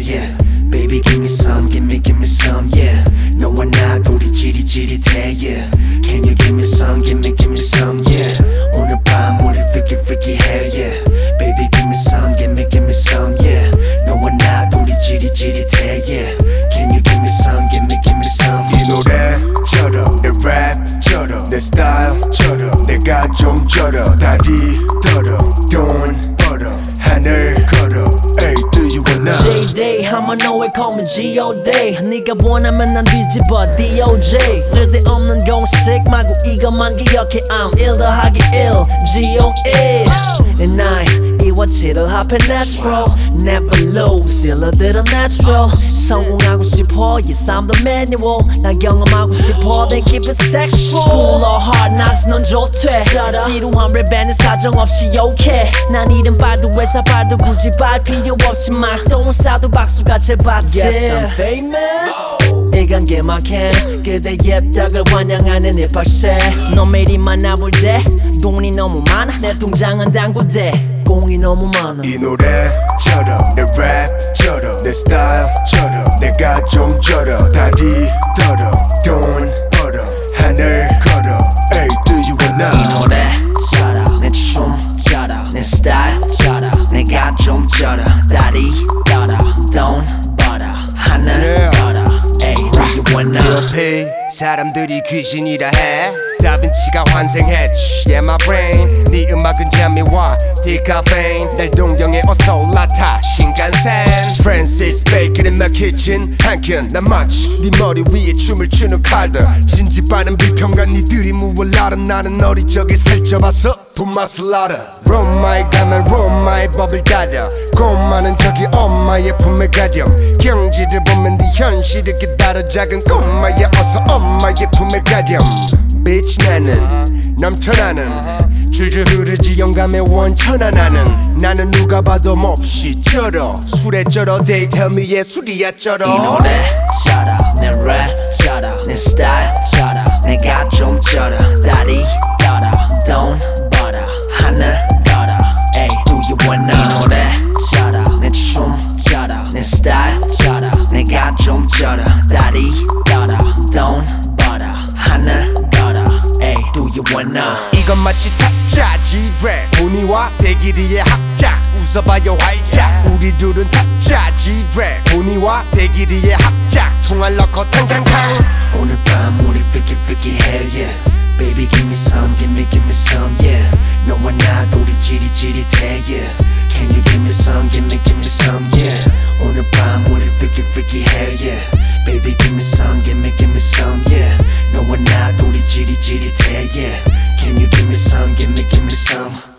yeah. Baby give me some, give me some, yeah. 너와 나 둘이 지릿지릿해, yeah. Can you give me some, give me some, yeah. 오늘 밤 우리 freaky 해, yeah. Baby give me some, give me some, yeah. 너와 나 둘이 지릿지릿해, yeah. Can you give me some, give me some. 이 노래처럼 내 랩처럼 내 스타일처럼 내가 좀 절어 다리 떨어 돈 벌어 하늘 걸어 Ay do you wanna J-Day I'ma know it call me G.O.Day 네가 원하면 난 뒤집어 D.O.J 쓸데없는 공식 말고 이것만 기억해 I'm ill 더하기 ill G.O.A And I 이와 7을 합해 natural Never lose 일러들은 natural 성공하고 싶어 Yes I'm the manual 난 경험하고 싶어 Then keep it sexual School or hard knocks 넌 좋대 지루한 랩에는 사정없이 okay 난 이름 발도 회사 발도 굳이 발 필요 없이 막 똥을 싸도 박수가 제받지 Yes I'm famous 이건 개막해 그대 옅덕을 환영하는 힙합새 너 매일 만나볼 때 돈이 너무 많아 내 통장은 당구대 공이 너무 많아 이 노래처럼 내 랩처럼 내 스타일처럼 내가 좀 절어 다리 떨어 돈 벌어 하늘 걸어 Ay do you wanna 이 노래처럼 내 춤처럼 내 스타일처럼 내가 좀 절어 다리 떨어 돈 벌어 하늘 걸어 Ay do you wanna 옆에 사람들이 귀신이라 해 다빈치가 환생했지 Yeah my brain 네 음악은 잠이와 디카페인 날 동경에 어서 올라타 신간센 Francis Bacon in my kitchen 한켠 난 마치 네 머리 위에 춤을 추는 칼들 진지빠는 비평가 니들이 무얼 알아 나는 어리적에 살쪄봤어 돈맛을 알아 로마에 가면 로마의 법을 따라 고마는 저기 엄마의 품에 가렴 경지를 보면 네 현실을 기다려 작은 꼬마야 어서 엄마의 품에 가렴 Bitch 나는 넘쳐나는 줄줄 흐르지 영감의 원천하 나는 누가 봐도 몹시 쩔어 술에 쩔어 They tell me 예술이야 쩔어 이 노래처럼 내 랩처럼 내 스타일처럼 내가 좀 쩔어 다리 떨어 돈 벌어 하늘 걸어 Ay do you wanna 이 노래처럼 내 춤처럼 내 스타일처럼 내가 좀 쩔어 다리 떨어 돈 벌어 하늘 걸어 Ay do you wanna 이건 마치 타짜지 랩 본이와 대기리의 합작 웃어봐요 활짝 우리 둘은 타짜지 랩 본이와 대기리의 합작 총알 넣고 탕탕탕 오늘 밤 우리 freaky 해 yeah Baby give me some yeah 너와 나 둘이 지릿지릿해 yeah Can you give me some yeah 오늘 밤 우리 freaky 해 yeah Baby give me some yeah 너와 나 둘이 지릿지릿해 yeah Can you give me some